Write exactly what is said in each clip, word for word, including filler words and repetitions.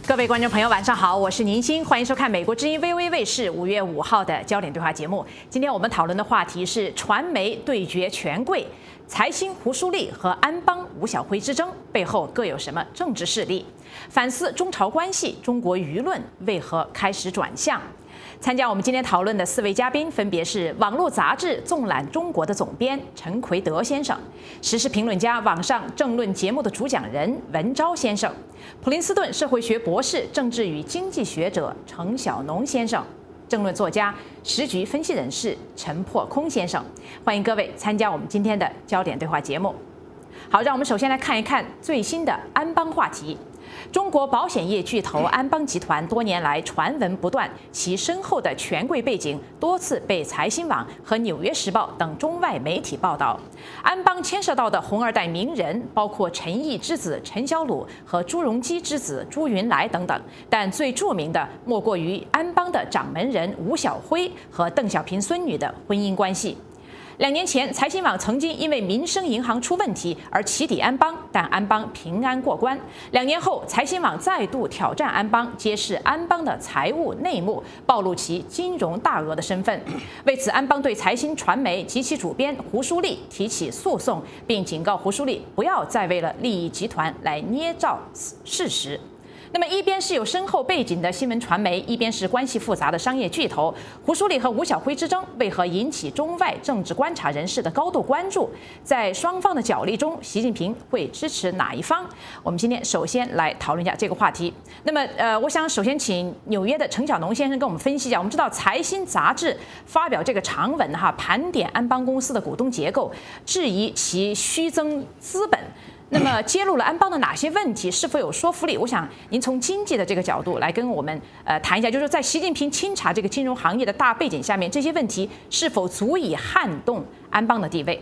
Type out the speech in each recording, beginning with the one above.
各位观众朋友，晚上好，我是宁欣，欢迎收看美国之音 V O A 卫视五月五号的焦点对话节目。今天我们讨论的话题是传媒对决权贵，财新胡舒立和安邦吴晓辉之争背后各有什么政治势力？反思中朝关系，中国舆论为何开始转向？参加我们今天讨论的四位嘉宾分别是网络杂志《纵览中国》的总编陈奎德先生，时事评论家、网上政论节目的主讲人文昭先生，普林斯顿社会学博士、政治与经济学者程晓农先生，政论作家、时局分析人士陈破空先生。欢迎各位参加我们今天的焦点对话节目。好，让我们首先来看一看最新的安邦话题。中国保险业巨头安邦集团多年来传闻不断，其深厚的权贵背景多次被财新网和《纽约时报》等中外媒体报道。安邦牵涉到的红二代名人包括陈毅之子陈小鲁和朱镕基之子朱云来等等，但最著名的莫过于安邦的掌门人吴晓辉和邓小平孙女的婚姻关系。两年前，财新网曾经因为民生银行出问题而起底安邦，但安邦平安过关。两年后，财新网再度挑战安邦，揭示安邦的财务内幕，暴露其金融大鳄的身份。为此，安邦对财新传媒及其主编胡舒立提起诉讼，并警告胡舒立不要再为了利益集团来捏造事实。那么，一边是有深厚背景的新闻传媒，一边是关系复杂的商业巨头。胡舒立和吴晓辉之争为何引起中外政治观察人士的高度关注？在双方的角力中，习近平会支持哪一方？我们今天首先来讨论一下这个话题。那么，呃，我想首先请纽约的程晓农先生跟我们分析一下。我们知道，财新杂志发表这个长文哈，盘点安邦公司的股东结构，质疑其虚增资本。那么揭露了安邦的哪些问题，是否有说服力？我想您从经济的这个角度来跟我们呃谈一下，就是在习近平清查这个金融行业的大背景下面，这些问题是否足以撼动安邦的地位？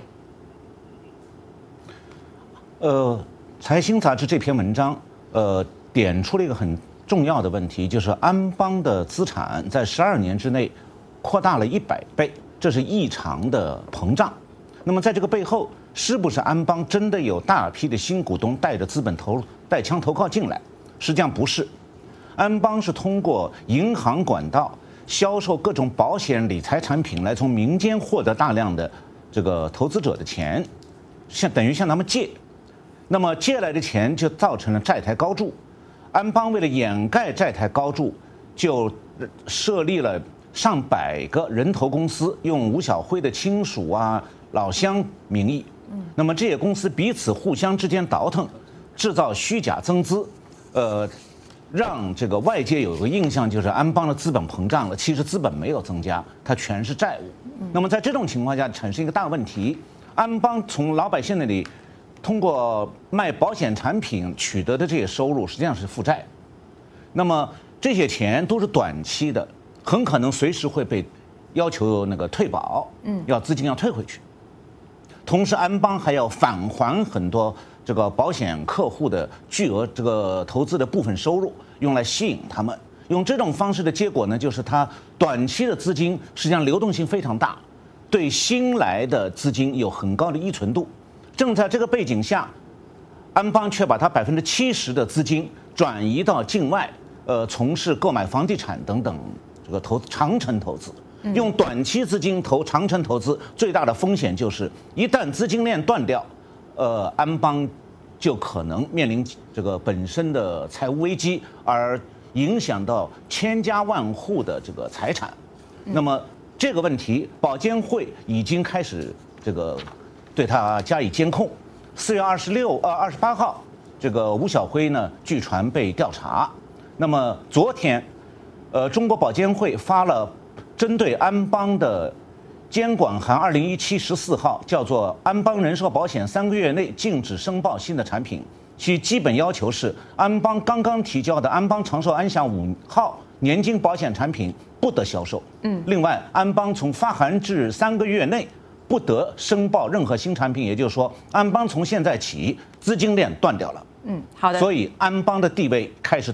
呃，财新杂志这篇文章呃点出了一个很重要的问题，就是安邦的资产在十二年之内扩大了一百倍，这是异常的膨胀。那么在这个背后，是不是安邦真的有大批的新股东带着资本投带枪投靠进来？实际上不是，安邦是通过银行管道销售各种保险理财产品来从民间获得大量的这个投资者的钱，像等于向他们借，那么借来的钱就造成了债台高筑。安邦为了掩盖债台高筑，就设立了上百个人头公司，用吴晓辉的亲属啊、老乡名义。那么这些公司彼此互相之间倒腾，制造虚假增资，呃，让这个外界有个印象就是安邦的资本膨胀了，其实资本没有增加，它全是债务。那么在这种情况下产生一个大问题，安邦从老百姓那里通过卖保险产品取得的这些收入实际上是负债，那么这些钱都是短期的，很可能随时会被要求那个退保，嗯，要资金要退回去。同时，安邦还要返还很多这个保险客户的巨额这个投资的部分收入，用来吸引他们。用这种方式的结果呢，就是它短期的资金实际上流动性非常大，对新来的资金有很高的依存度。正在这个背景下，安邦却把它百分之七十的资金转移到境外，呃，从事购买房地产等等这个投长程投资。用短期资金投长程投资，最大的风险就是一旦资金链断掉，呃，安邦就可能面临这个本身的财务危机，而影响到千家万户的这个财产。那么这个问题，保监会已经开始这个对它加以监控。四月二十六呃二十八号，这个吴晓辉呢，据传被调查。那么昨天，呃，中国保监会发了针对安邦的监管函二零一七十四号，叫做安邦人寿保险三个月内禁止申报新的产品，其基本要求是安邦刚刚提交的安邦长寿安享五号年金保险产品不得销售。嗯，另外，安邦从发函至三个月内不得申报任何新产品，也就是说，安邦从现在起资金链断掉了。 嗯，好的。 所以安邦的地位开始动摇。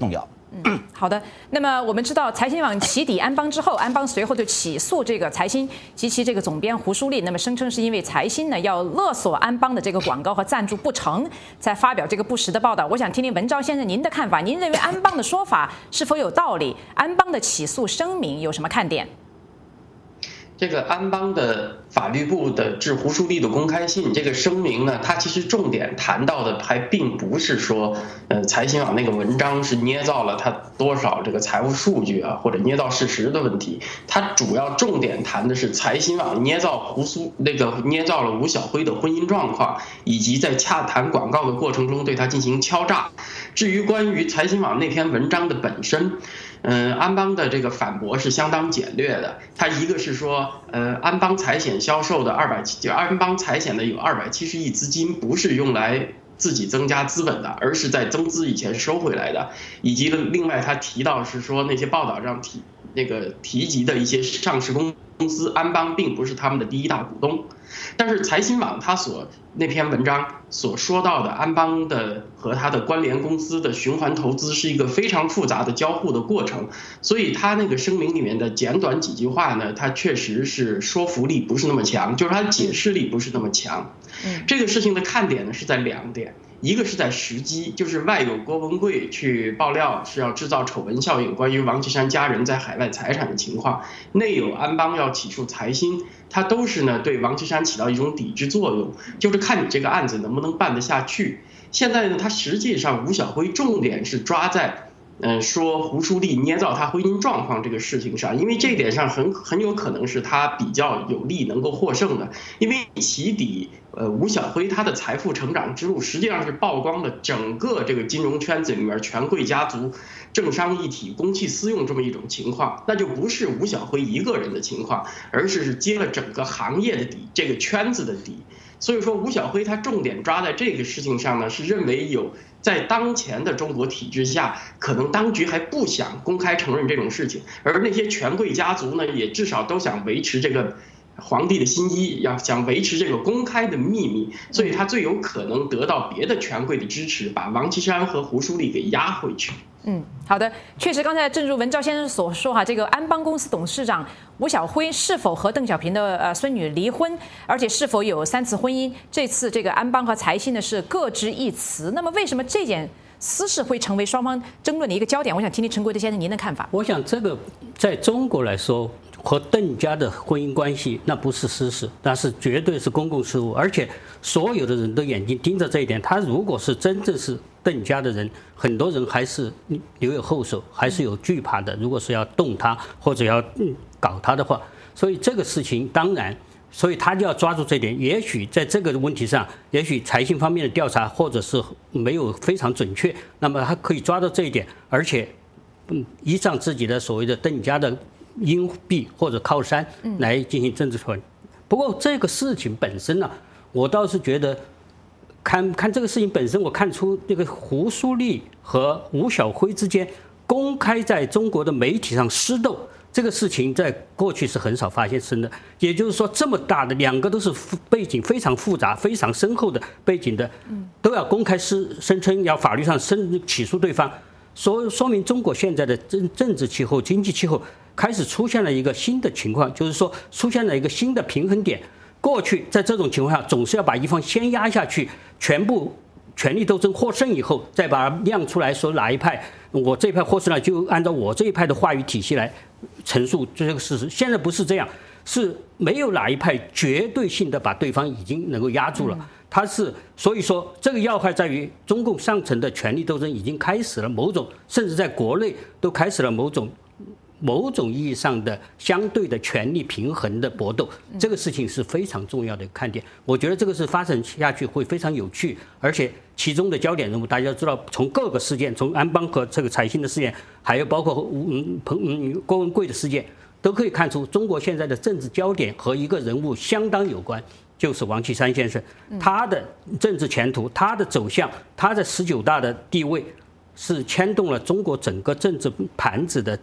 嗯，好的。那么我们知道，财新网起底安邦之后，安邦随后就起诉这个财新及其这个总编胡舒立，那么声称是因为财新呢要勒索安邦的这个广告和赞助不成，才发表这个不实的报道。我想听听文昭先生您的看法，您认为安邦的说法是否有道理？安邦的起诉声明有什么看点？ 这个安邦的法律部的致胡舒立的公开信，这个声明呢，它其实重点谈到的还并不是说，呃，财新网那个文章是捏造了它多少这个财务数据啊，或者捏造事实的问题。它主要重点谈的是财新网捏造胡苏那个捏造了吴晓辉的婚姻状况，以及在洽谈广告的过程中对他进行敲诈。至于关于财新网那篇文章的本身，嗯，安邦的这个反驳是相当简略的。他一个是说，呃，安邦财险销售的二百七，就安邦财险的有二百七十亿资金不是用来自己增加资本的，而是在增资以前收回来的。以及另外他提到是说那些报道上提那个提及的一些上市公司，安邦并不是他们的第一大股东。但是财新网他所那篇文章所说到的安邦的和他的关联公司的循环投资是一个非常复杂的交互的过程，所以他那个声明里面的简短几句话呢，它确实是说服力不是那么强，就是它解释力不是那么强。这个事情的看点呢是在两点。一个是在时机，就是外有郭文贵去爆料是要制造丑闻效应，关于王岐山家人在海外财产的情况；内有安邦要起诉财新，它都是呢对王岐山起到一种抵制作用，就是看你这个案子能不能办得下去。现在呢，它实际上吴晓辉重点是抓在。嗯，说胡舒立捏造他婚姻状况这个事情上，因为这一点上很很有可能是他比较有利能够获胜的，因为起底呃吴晓辉他的财富成长之路实际上是曝光了整个这个金融圈子里面权贵家族政商一体公器私用这么一种情况，那就不是吴晓辉一个人的情况，而是是接了整个行业的底，这个圈子的底。所以说吴晓辉他重点抓在这个事情上呢，是认为有在当前的中国体制下，可能当局还不想公开承认这种事情，而那些权贵家族呢，也至少都想维持这个皇帝的新衣，要想维持这个公开的秘密，所以他最有可能得到别的权贵的支持，把王岐山和胡舒立给压回去。 嗯，好的，确实，刚才正如文昭先生所说哈，这个安邦公司董事长吴晓辉是否和邓小平的呃孙女离婚，而且是否有三次婚姻，这次这个安邦和财新呢是各执一词。那么为什么这件私事会成为双方争论的一个焦点？我想听听陈国德先生您的看法。 我想这个在中国来说，和邓家的婚姻关系那不是私事，那是绝对是公共事务，而且所有的人都眼睛盯着这一点。他如果是真正是邓家的人，很多人还是留有后手，还是有惧怕的。如果是要动他或者要搞他的话，所以这个事情当然，所以他就要抓住这点。也许在这个问题上，也许财新方面的调查或者是没有非常准确，那么他可以抓到这一点，而且嗯，依仗自己的所谓的邓家的荫庇或者靠山来进行政治传。不过这个事情本身呢，我倒是觉得。看看这个事情本身，我看出这个胡舒立和吴晓辉之间公开在中国的媒体上私斗，这个事情在过去是很少发生的。也就是说，这么大的两个都是背景非常复杂、非常深厚的背景的，都要公开声声称要法律上申起诉对方，说说明中国现在的政政治气候、经济气候开始出现了一个新的情况，就是说出现了一个新的平衡点。过去在这种情况下，总是要把一方先压下去，全部权力斗争获胜以后，再把它亮出来，说哪一派我这一派获胜了，就按照我这一派的话语体系来陈述这个事实。现在不是这样，是没有哪一派绝对性的把对方已经能够压住了。他是所以说这个要害在于中共上层的权力斗争已经开始了某种，甚至在国内都开始了某种。某种意义上的相对的权力平衡的搏斗，这个事情是非常重要的看点。我觉得这个是发展下去会非常有趣，而且其中的焦点人物大家知道，从各个事件，从安邦和这个财新的事件，还有包括嗯彭嗯郭文贵的事件，都可以看出中国现在的政治焦点和一个人物相当有关，就是王岐山先生，他的政治前途、他的走向、他在十九大的地位。是牵动了中国整个政治盘子的走动的非常重要的一点。嗯，好的，陈伯宏先生，您的看法？ 我想这个在中国的政治现实中，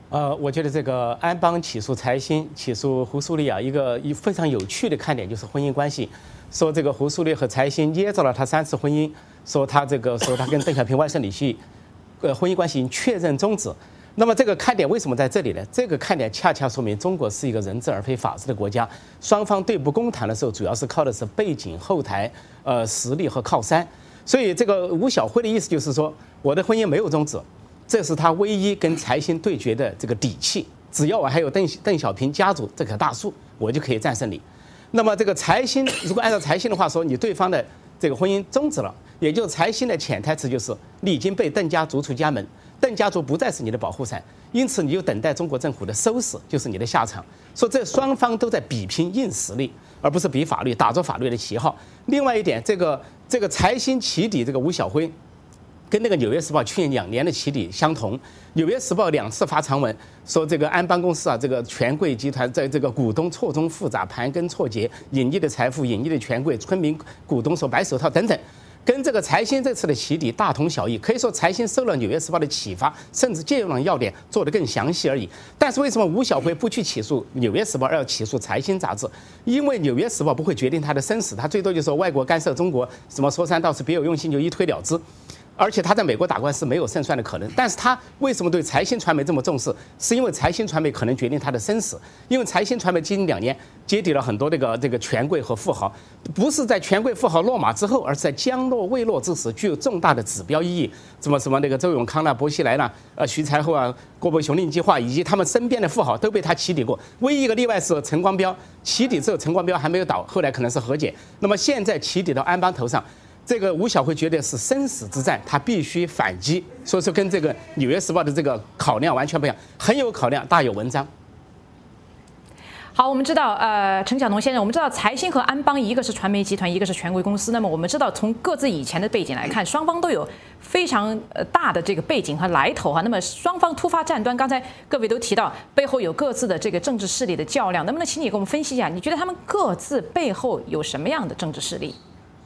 呃，我觉得这个安邦起诉财新、起诉胡苏丽啊，一个一非常有趣的看点就是婚姻关系，说这个胡苏丽和财新捏造了他三次婚姻，说他这个说他跟邓小平外甥女婿，呃，婚姻关系已经确认终止。那么这个看点为什么在这里呢？这个看点恰恰说明中国是一个人治而非法治的国家，双方对簿公堂的时候，主要是靠的是背景、后台、呃实力和靠山。所以这个吴晓辉的意思就是说，我的婚姻没有终止。这是他唯一跟财新对决的这个底气，只要我还有邓邓小平家族这棵大树，我就可以战胜你。那么这个财新，如果按照财新的话说，你对方的这个婚姻终止了，也就是财新的潜台词就是你已经被邓家逐出家门，邓家族不再是你的保护伞，因此你就等待中国政府的收拾，就是你的下场。说这双方都在比拼硬实力，而不是比法律，打着法律的旗号。另外一点，这个这个财新起底这个吴晓辉。跟那个《纽约时报》去年两年的起底相同，《纽约时报》两次发长文说这个安邦公司啊，这个权贵集团在这个股东错综复杂、盘根错节、隐匿的财富、隐匿的权贵、村民股东说白手套等等，跟这个财新这次的起底大同小异。可以说财新受了《纽约时报》的启发，甚至借用了要点做得更详细而已。但是为什么吴晓辉不去起诉《纽约时报》，而要起诉财新杂志？因为《纽约时报》不会决定他的生死，他最多就说外国干涉中国，什么说三道四别有用心，就一推了之。而且他在美国打官司没有胜算的可能，但是他为什么对财新传媒这么重视？是因为财新传媒可能决定他的生死。因为财新传媒近近两年接底了很多这个这个权贵和富豪，不是在权贵富豪落马之后，而是在将落未落之时，具有重大的指标意义。什么什么那个周永康啦、薄熙来啦、呃徐才厚啊、郭伯雄令计划以及他们身边的富豪都被他起底过。唯一一个例外是陈光标，起底之后陈光标还没有倒，后来可能是和解。那么现在起底到安邦头上。这个吴晓辉觉得是生死之战，他必须反击，所以说跟这个《纽约时报》的这个考量完全不一样，很有考量，大有文章。 好，我们知道，呃，陈晓农先生，我们知道财新和安邦一个是传媒集团，一个是权贵公司。那么我们知道，从各自以前的背景来看，双方都有非常呃大的这个背景和来头哈。那么双方突发战端，刚才各位都提到，背后有各自的这个政治势力的较量。能不能请你给我们分析一下，你觉得他们各自背后有什么样的政治势力？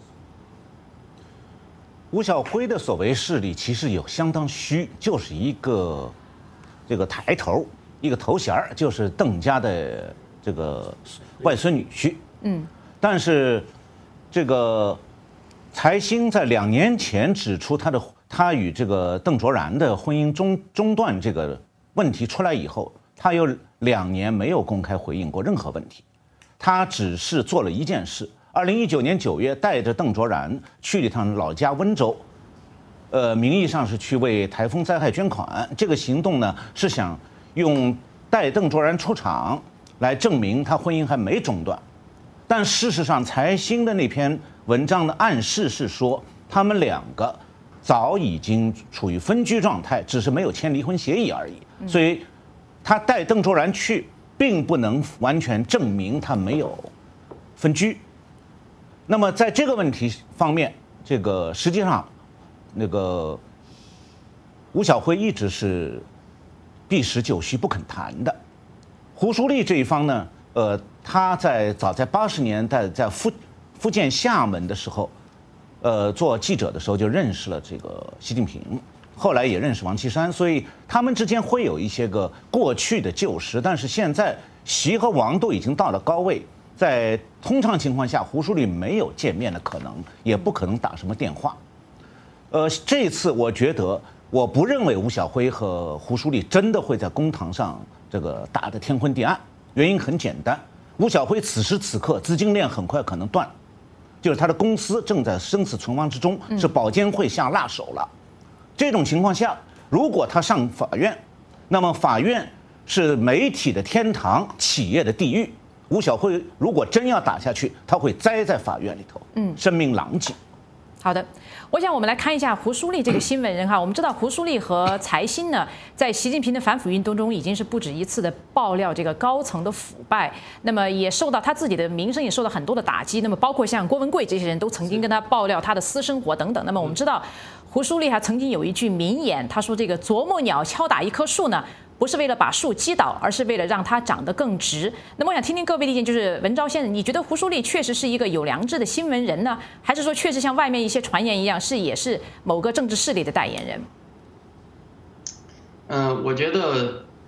吴晓辉的所谓势力其实有相当虚，就是一个这个抬头，一个头衔儿，就是邓家的这个外孙女婿。嗯，但是这个财新在两年前指出他的他与这个邓卓然的婚姻中中断这个问题出来以后，他有两年没有公开回应过任何问题，他只是做了一件事。二零一九年九月，带着邓卓然去了一趟老家温州，呃，名义上是去为台风灾害捐款。这个行动呢，是想用带邓卓然出场来证明他婚姻还没中断。但事实上，财新的那篇文章的暗示是说，他们两个早已经处于分居状态，只是没有签离婚协议而已。所以，他带邓卓然去，并不能完全证明他没有分居。那么在这个问题方面，这个实际上，那个吴晓辉一直是避实就虚不肯谈的。胡舒立这一方呢，呃，他在早在八十年代在福福建厦门的时候，呃，做记者的时候就认识了这个习近平，后来也认识王岐山，所以他们之间会有一些个过去的旧识。但是现在习和王都已经到了高位。在通常情况下，胡舒立没有见面的可能，也不可能打什么电话。呃，这次我觉得，我不认为吴晓辉和胡舒立真的会在公堂上这个打得天昏地暗。原因很简单，吴晓辉此时此刻资金链很快可能断，就是他的公司正在生死存亡之中，是保监会下辣手了。这种情况下，如果他上法院，那么法院是媒体的天堂，企业的地狱。吴晓辉如果真要打下去，他会栽在法院里头，嗯，生命狼藉。 好的，我想我们来看一下胡舒立这个新闻人哈。我们知道胡舒立和财新呢，在习近平的反腐运动中已经是不止一次的爆料这个高层的腐败，那么也受到他自己的名声也受到很多的打击。那么包括像郭文贵这些人都曾经跟他爆料他的私生活等等。那么我们知道胡舒立还曾经有一句名言，他说这个啄木鸟敲打一棵树呢，不是为了把树击倒，而是为了让它长得更直。那么我想听听各位的意见，就是文昭先生，你觉得胡舒立确实是一个有良知的新闻人呢，还是说确实像外面一些传言一样，是也是某个政治势力的代言人？ 嗯、呃，我觉得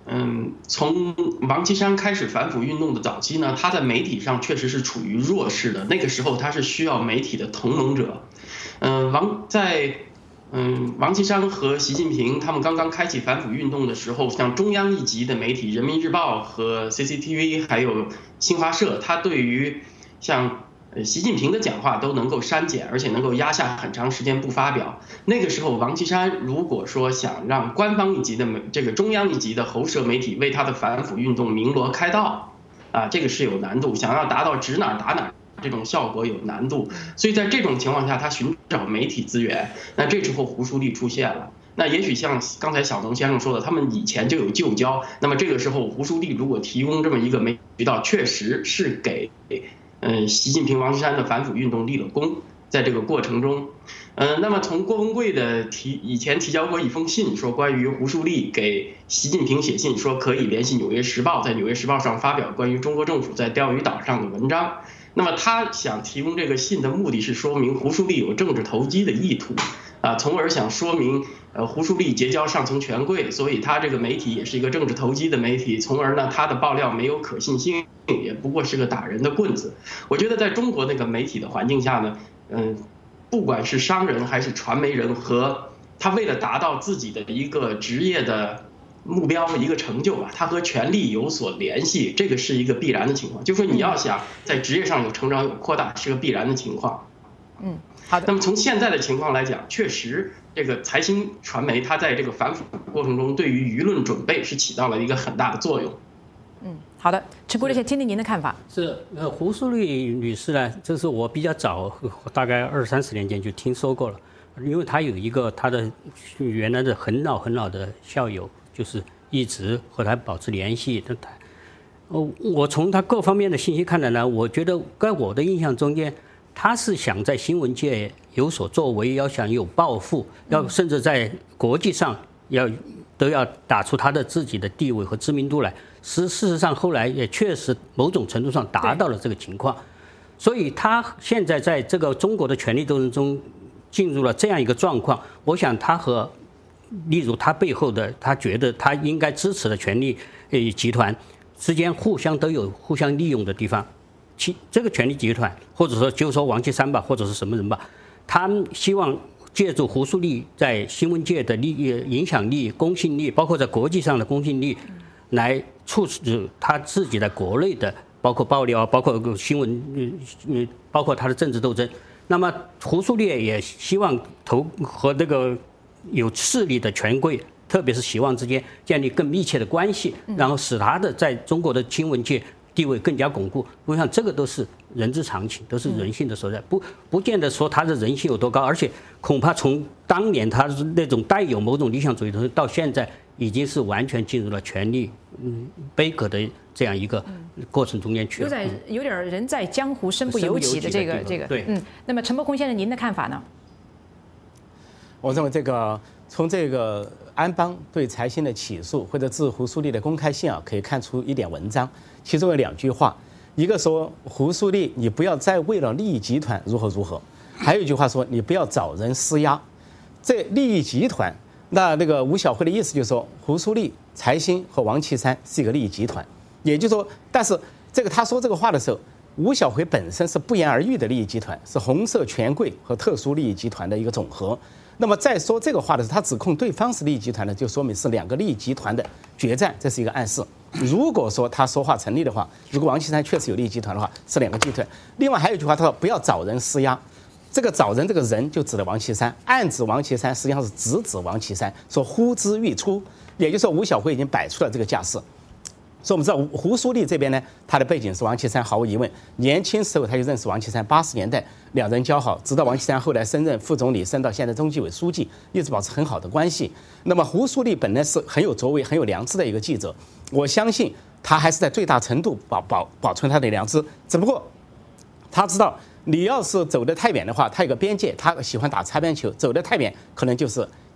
嗯，从王岐山开始反腐运动的早期呢，他在媒体上确实是处于弱势的。那个时候他是需要媒体的同盟者。嗯，王在嗯王岐山和习近平他们刚刚开启反腐运动的时候，像中央一级的媒体《人民日报》和 C C T V 还有新华社，他对于像习近平的讲话都能够删减，而且能够压下很长时间不发表。那个时候，王岐山如果说想让官方一级的媒这个中央一级的喉舌媒体为他的反腐运动鸣锣开道，啊，这个是有难度。想要达到指哪打哪这种效果有难度，所以在这种情况下，他寻找媒体资源。那这时候胡舒立出现了。那也许像刚才小农先生说的，他们以前就有旧交。那么这个时候，胡舒立如果提供这么一个媒体渠道，确实是给。嗯，习近平、王岐山的反腐运动立了功，在这个过程中，嗯，那么从郭文贵的提以前提交过一封信，说关于胡舒立给习近平写信，说可以联系《纽约时报》，在《纽约时报》上发表关于中国政府在钓鱼岛上的文章。那么他想提供这个信的目的是说明胡舒立有政治投机的意图，啊，从而想说明呃胡舒立结交上层权贵，所以他这个媒体也是一个政治投机的媒体，从而呢他的爆料没有可信性，也不过是个打人的棍子。我觉得在中国那个媒体的环境下呢，嗯，不管是商人还是传媒人，和他为了达到自己的一个职业的目标一个成就吧，他和权力有所联系，这个是一个必然的情况。就是说你要想在职业上有成长有扩大，是个必然的情况。 嗯，好的。 那么从现在的情况来讲，确实这个财新传媒它在这个反腐过程中对于舆论准备是起到了一个很大的作用。 嗯，好的，陈国立，先听听您的看法。 是，呃，胡舒立女士呢，这是我比较早，大概二三十年前就听说过了，因为她有一个她的原来的很老很老的校友，就是一直和她保持联系的。哦，我从她各方面的信息看来呢，我觉得在我的印象中间，她是想在新闻界有所作为，要想有抱负，要甚至在国际上要都要打出她的自己的地位和知名度来。事事实上，后来也确实某种程度上达到了这个情况，所以他现在在这个中国的权力斗争中进入了这样一个状况。我想他和，例如他背后的他觉得他应该支持的权力呃集团之间互相都有互相利用的地方。其这个权力集团，或者说就说王岐山吧，或者是什么人吧，他们希望借助胡舒立在新闻界的利益、影响力、公信力，包括在国际上的公信力，来促使他自己在国内的包括爆料，包括新闻，呃，包括他的政治斗争。那么胡舒立也希望投和那个有势力的权贵，特别是希望之间建立更密切的关系，然后使他的在中国的新闻界地位更加巩固。我想这个都是人之常情，都是人性的所在，不不见得说他的人性有多高，而且恐怕从当年他那种带有某种理想主义的，到现在已经是完全进入了权力嗯悲歌的这样一个过程中间去了。 有点有点人在江湖身不由己的这个这个。 对， 嗯。那么陈伯空先生，您的看法呢？ 我认为这个从这个安邦对财新的起诉或者致胡舒立的公开信啊，可以看出一点文章，其中有两句话，一个说胡舒立你不要再为了利益集团如何如何，还有一句话说你不要找人施压。这利益集团，那那个吴晓辉的意思就是说，胡舒立、财新和王岐山是一个利益集团，也就是说，但是这个他说这个话的时候，吴晓辉本身是不言而喻的利益集团，是红色权贵和特殊利益集团的一个总和。那么在说这个话的时候，他指控对方是利益集团呢，就说明是两个利益集团的决战，这是一个暗示。如果说他说话成立的话，如果王岐山确实有利益集团的话，是两个集团。另外还有一句话，他说不要找人施压。这个找人这个人就指的王岐山，暗指王岐山，实际上是直指王岐山，说呼之欲出，也就是说吴晓辉已经摆出了这个架势。所以我们知道胡舒立这边呢，他的背景是王岐山，毫无疑问，年轻时候他就认识王岐山，八十年代两人交好，直到王岐山后来升任副总理，升到现在中纪委书记，一直保持很好的关系。那么胡舒立本来是很有作为、很有良知的一个记者，我相信他还是在最大程度保保保存他的良知，只不过他知道你要是走得太远的话，他有个边界，他喜欢打擦边球，走得太远可能就是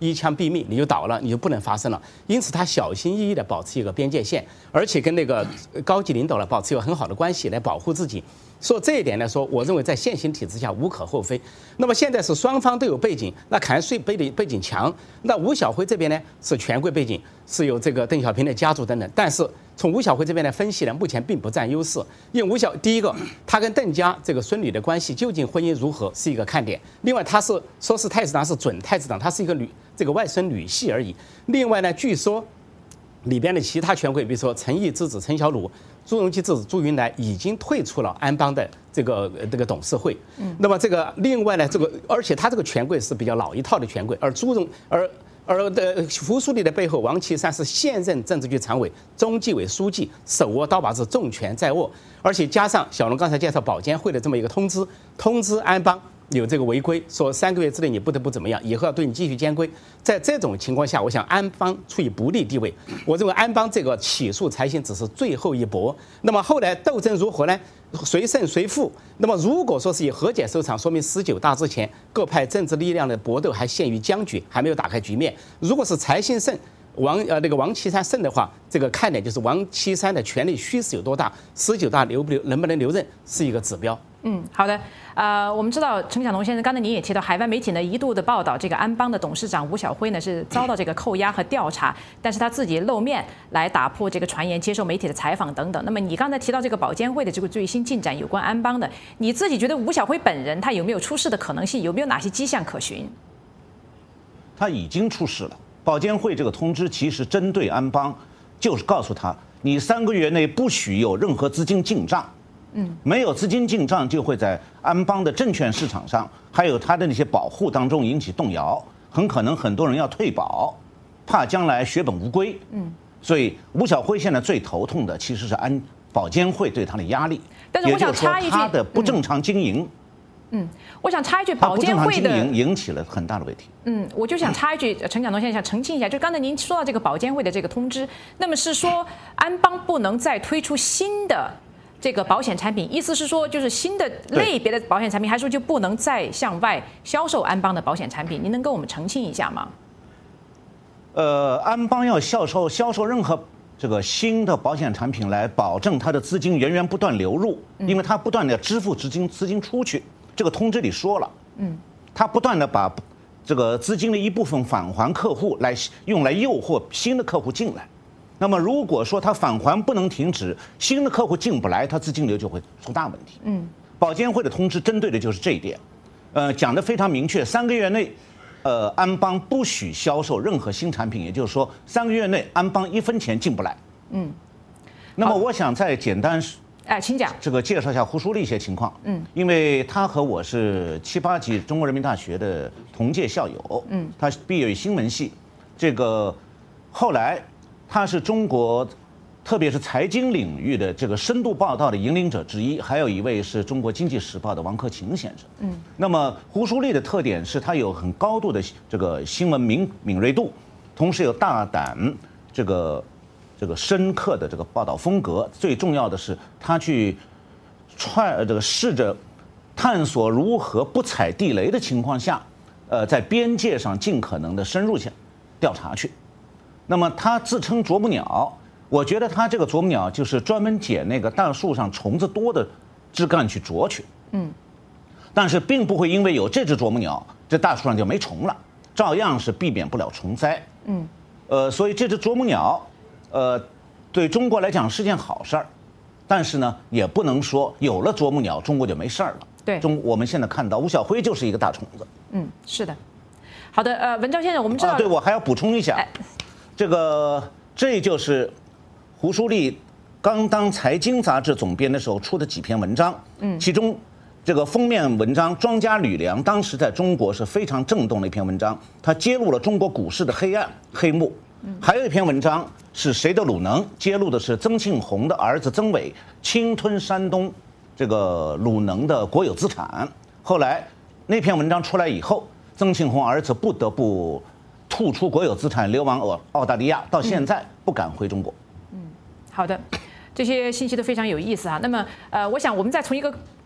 一枪毙命，你就倒了，你就不能发声了。因此，他小心翼翼地保持一个边界线，而且跟那个高级领导呢保持一个很好的关系来保护自己。说这一点来说，我认为在现行体制下无可厚非。那么现在是双方都有背景，那凯恩斯背景背景强，那吴晓辉这边呢是权贵背景，是有这个邓小平的家族等等。但是从吴晓辉这边来分析呢，目前并不占优势，因为吴晓第一个，他跟邓家这个孙女的关系究竟婚姻如何是一个看点。另外，他是说是太子党是准太子党，他是一个女这个外孙女婿而已。另外呢，据说里边的其他权贵，比如说陈毅之子陈小鲁、朱镕基之子朱云来已经退出了安邦的这个这个董事会。嗯，那么这个另外呢，这个而且他这个权贵是比较老一套的权贵，而朱镕而而的胡舒立的背后，王岐山是现任政治局常委、中纪委书记，手握刀把子，重权在握。而且加上小龙刚才介绍保监会的这么一个通知，通知安邦有这个违规，说三个月之内你不得不怎么样，以后要对你继续监规。在这种情况下，我想安邦处于不利地位。我认为安邦这个起诉财新只是最后一搏。那么后来斗争如何呢？谁胜谁负？那么如果说是以和解收场，说明十九大之前各派政治力量的搏斗还陷于僵局，还没有打开局面。如果是财新胜，王呃那个王岐山胜的话，这个看点就是王岐山的权力虚实有多大，十九大留不留能不能留任是一个指标。 嗯，好的。呃，我们知道陈小龙先生，刚才您也提到，海外媒体呢一度的报道，这个安邦的董事长吴晓辉呢是遭到这个扣押和调查，但是他自己露面来打破这个传言，接受媒体的采访等等。那么你刚才提到这个保监会的这个最新进展，有关安邦的，你自己觉得吴晓辉本人他有没有出事的可能性？有没有哪些迹象可循？ 他已经出事了。保监会这个通知其实针对安邦，就是告诉他，你三个月内不许有任何资金进账。嗯，没有资金进账，就会在安邦的证券市场上，还有他的那些保护当中引起动摇，很可能很多人要退保，怕将来血本无归。嗯，所以吴晓辉现在最头痛的其实是安保监会对他的压力， 但是我想插一句， 他的不正常经营。 嗯，我想插一句，保监会的引起了很大的问题。 嗯，我就想插一句，陈讲东先生想澄清一下，就刚才您说到这个保监会的这个通知，那么是说安邦不能再推出新的这个保险产品，意思是说就是新的类别的保险产品，还是说就不能再向外销售安邦的保险产品？您能跟我们澄清一下吗？ 呃，安邦要销售销售任何这个新的保险产品来保证它的资金源源不断流入，因为它不断的支付资金资金出去。这个通知里说了，嗯，他不断的把这个资金的一部分返还客户，来用来诱惑新的客户进来。那么如果说他返还不能停止，新的客户进不来，他资金流就会出大问题。嗯，保监会的通知针对的就是这一点，呃，讲得非常明确，三个月内，呃，安邦不许销售任何新产品，也就是说，三个月内安邦一分钱进不来。嗯，那么我想再简单。 哎，请讲。 这个介绍一下胡舒立一些情况。嗯，因为他和我是七八级中国人民大学的同届校友。嗯，他毕业于新闻系，这个后来他是中国，特别是财经领域的这个深度报道的引领者之一。还有一位是中国经济时报的王克勤先生。嗯，那么胡舒立的特点是他有很高度的这个新闻敏敏锐度，同时有大胆这个。这个深刻的这个报道风格，最重要的是他去踹这个试着探索如何不踩地雷的情况下，呃，在边界上尽可能的深入下调查去。那么他自称啄木鸟，我觉得他这个啄木鸟就是专门捡那个大树上虫子多的枝干去啄去。嗯，但是并不会因为有这只啄木鸟，这大树上就没虫了，照样是避免不了虫灾。嗯，呃，所以这只啄木鸟。呃，对中国来讲是件好事儿，但是呢，也不能说有了啄木鸟，中国就没事儿了。 对， 中我们现在看到吴晓辉就是一个大虫子。 嗯，是的。好的，呃，文昭先生，我们知道， 啊、对我还要补充一下，哎、这个这就是胡舒立刚当财经杂志总编的时候出的几篇文章，嗯，其中这个封面文章《庄家吕梁》当时在中国是非常震动的一篇文章，它揭露了中国股市的黑暗黑幕。还有一篇文章是谁的鲁能，揭露的是曾庆红的儿子曾伟侵吞山东这个鲁能的国有资产。后来那篇文章出来以后，曾庆红儿子不得不吐出国有资产，流亡澳澳大利亚，到现在不敢回中国。 嗯，好的，这些信息都非常有意思啊。那么呃，我想我们再从一个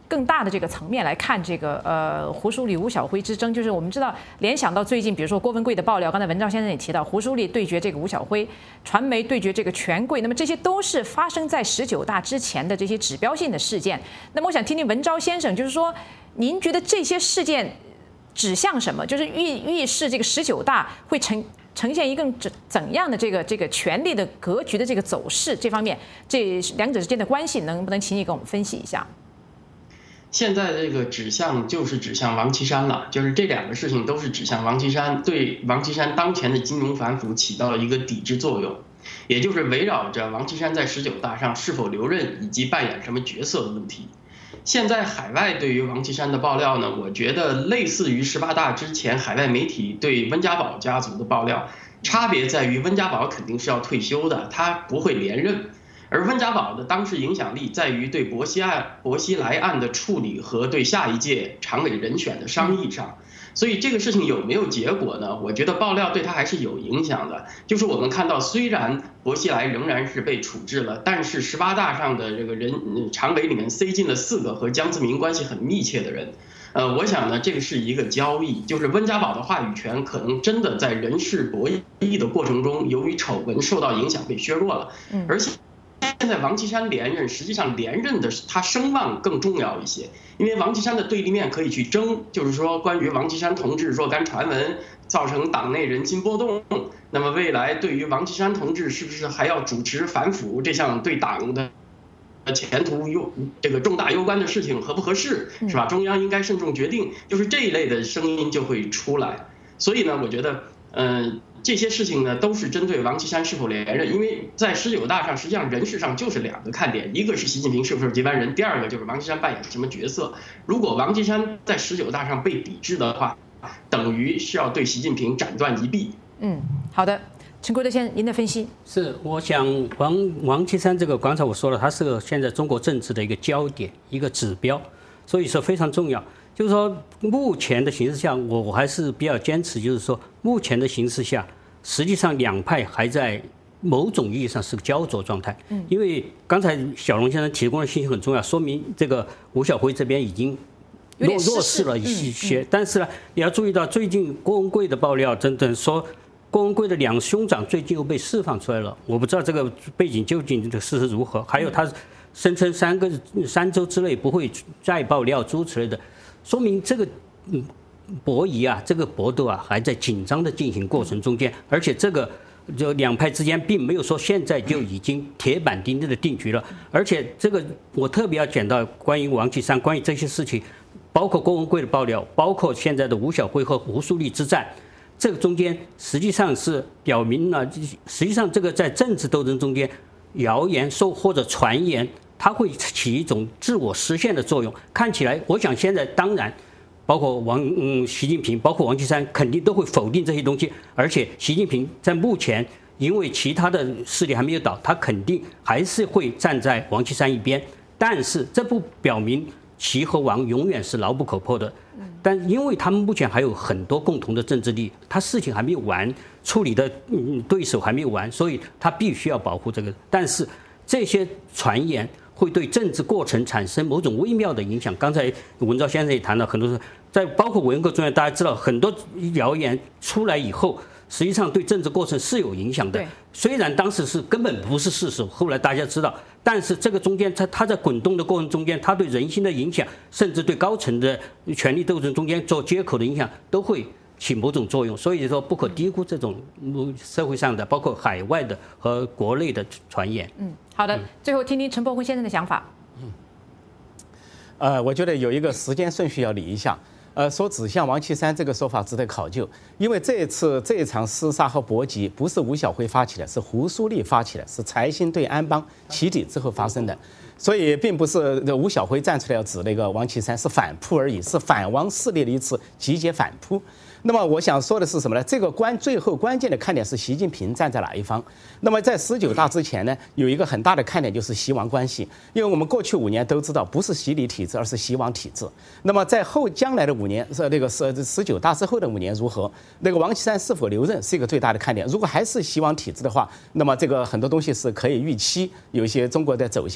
更大的这个层面来看这个呃胡舒立吴晓辉之争，就是我们知道联想到最近，比如说郭文贵的爆料，刚才文昭先生也提到胡舒立对决这个吴晓辉，传媒对决这个权贵，那么这些都是发生在十九大之前的这些指标性的事件。那么我想听听文昭先生，就是说您觉得这些事件指向什么？就是预预示这个十九大会呈呈现一个怎怎样的这个这个权力的格局的这个走势？这方面这两者之间的关系，能不能请你给我们分析一下？ 现在这个指向就是指向王岐山了，就是这两个事情都是指向王岐山，对王岐山当前的金融反腐起到了一个抵制作用，也就是围绕着王岐山在十九大上是否留任以及扮演什么角色的问题。现在海外对于王岐山的爆料呢，我觉得类似于十八大之前海外媒体对温家宝家族的爆料，差别在于温家宝肯定是要退休的，他不会连任。而温家宝的当时影响力在于对薄熙案、薄熙来案的处理和对下一届常委人选的商议上，所以这个事情有没有结果呢？我觉得爆料对他还是有影响的。就是我们看到，虽然薄熙来仍然是被处置了，但是十八大上的这个人常委里面塞进了四个和江泽民关系很密切的人。呃，我想呢，这个是一个交易，就是温家宝的话语权可能真的在人事博弈的过程中，由于丑闻受到影响被削弱了，而且。现在王岐山连任，实际上连任的他声望更重要一些，因为王岐山的对立面可以去争，就是说关于王岐山同志若干传闻造成党内人心波动，那么未来对于王岐山同志是不是还要主持反腐这项对党的前途攸这个重大攸关的事情合不合适，是吧？中央应该慎重决定，就是这一类的声音就会出来。所以呢，我觉得，嗯、呃。这些事情呢，都是针对王岐山是否连任，因为在十九大上，实际上人事上就是两个看点，一个是习近平是不是接班人，第二个就是王岐山扮演什么角色。如果王岐山在十九大上被抵制的话，等于是要对习近平斩断一臂。 嗯，好的，陈国德先生，您的分析是，我想王王岐山这个，刚才我说了，他是个现在中国政治的一个焦点，一个指标，所以说非常重要。就是说，目前的形势下，我我还是比较坚持，就是说，目前的形势下，实际上两派还在某种意义上是个焦灼状态。嗯，因为刚才小龙先生提供的信息很重要，说明这个吴晓辉这边已经弱弱势了一些。嗯嗯、但是呢，你要注意到，最近郭文贵的爆料等等说，郭文贵的两兄长最近又被释放出来了，我不知道这个背景究竟的事实如何。还有他声称三个三周之内不会再爆料诸此类的。说明这个嗯博弈啊，这个搏斗啊，还在紧张的进行过程中间，而且这个就两派之间并没有说现在就已经铁板钉钉的定局了。而且这个我特别要讲到关于王岐山，关于这些事情，包括郭文贵的爆料，包括现在的吴晓辉和胡舒立之战，这个中间实际上是表明了，实际上这个在政治斗争中间，谣言说或者传言。它会起一种自我实现的作用。看起来，我想现在当然，包括王嗯习近平，包括王岐山，肯定都会否定这些东西。而且，习近平在目前因为其他的势力还没有倒，他肯定还是会站在王岐山一边。但是，这不表明习和王永远是牢不可破的。但因为他们目前还有很多共同的政治利益，他事情还没有完，处理的嗯对手还没有完，所以他必须要保护这个。但是这些传言。会对政治过程产生某种微妙的影响。刚才文昭先生也谈到很多，在包括文革中间，大家知道很多谣言出来以后，实际上对政治过程是有影响的。虽然当时是根本不是事实，后来大家知道，但是这个中间，它它在滚动的过程中间，它对人心的影响，甚至对高层的权力斗争中间做接口的影响，都会起某种作用。所以说，不可低估这种社会上的，包括海外的和国内的传言。 嗯。好的，最后听听陈伯辉先生的想法。 嗯，呃，我觉得有一个时间顺序要理一下。呃，说指向王岐山这个说法值得考究，因为这一次这一场厮杀和搏击不是吴晓辉发起的，是胡舒立发起的，是财新对安邦起底之后发生的，所以并不是吴晓辉站出来要指那个王岐山，是反扑而已，是反王势力的一次集结反扑。那么我想说的是什么呢？这个关最后关键的看点是习近平站在哪一方。那么在十九大之前呢，有一个很大的看点就是习王关系，因为我们过去五年都知道，不是习李体制，而是习王体制。那么在后将来的五年，是那个是十九大之后的五年如何？那个王岐山是否留任是一个最大的看点。如果还是习王体制的话，那么这个很多东西是可以预期有一些中国的走向或者变化。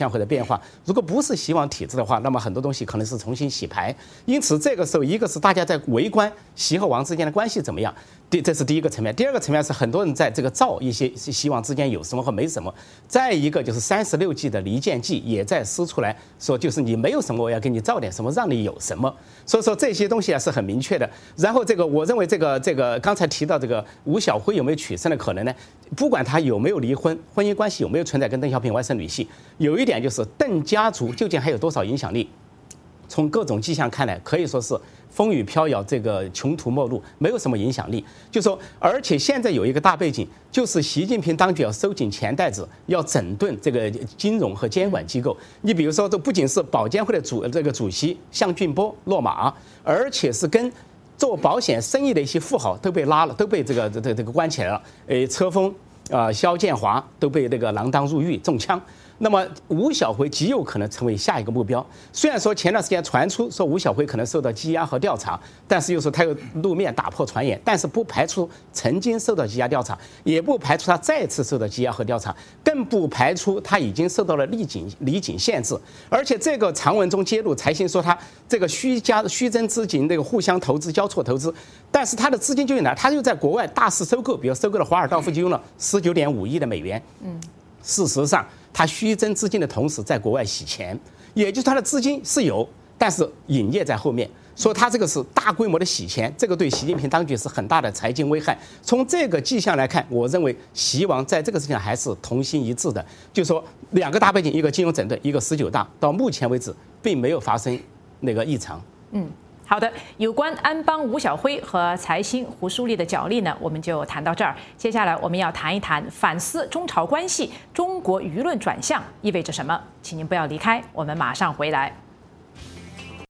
话，如果不是习王体制的话，那么很多东西可能是重新洗牌。因此，这个时候一个是大家在围观习和王之间的关系怎么样，第这是第一个层面。第二个层面是很多人在这个造一些习王之间有什么和没什么。再一个就是三十六计的离间计也在施出来说，就是你没有什么，我要给你造点什么，让你有什么。所以说这些东西啊是很明确的。然后这个我认为这个这个刚才提到这个吴晓辉有没有取胜的可能呢？不管他有没有离婚，婚姻关系有没有存在跟邓小平外甥女婿，有一点就是邓家族究竟还有多少影响力？从各种迹象看来，可以说是风雨飘摇，这个穷途末路，没有什么影响力。就说，而且现在有一个大背景，就是习近平当局要收紧钱袋子，要整顿这个金融和监管机构。你比如说，这不仅是保监会的主这个主席项俊波落马，而且是跟做保险生意的一些富豪都被拉了，都被这个这这这个关起来了。呃，车峰啊、肖建华都被这个锒铛入狱中枪。那么吴晓辉极有可能成为下一个目标。虽然说前段时间传出说吴晓辉可能受到羁押和调查，但是又说他又露面打破传言，但是不排除曾经受到羁押调查，也不排除他再次受到羁押和调查，更不排除他已经受到了离境离境限制。而且这个长文中揭露，财新说他这个虚加虚增资金，这个互相投资交错投资，但是他的资金就在哪？他就在国外大肆收购，比如收购了华尔道夫，就用了十九点五亿的美元。嗯，事实上。他虚增资金的同时，在国外洗钱，也就是他的资金是有，但是影业在后面，说他这个是大规模的洗钱，这个对习近平当局是很大的财经危害。从这个迹象来看，我认为习王在这个事情上还是同心一致的，就是说两个大背景，一个金融整顿，一个十九大，到目前为止并没有发生那个异常。嗯。 好的，有关安邦吴晓辉和财新胡舒立的角力呢，我们就谈到这儿。接下来我们要谈一谈反思中朝关系，中国舆论转向意味着什么？请您不要离开，我们马上回来。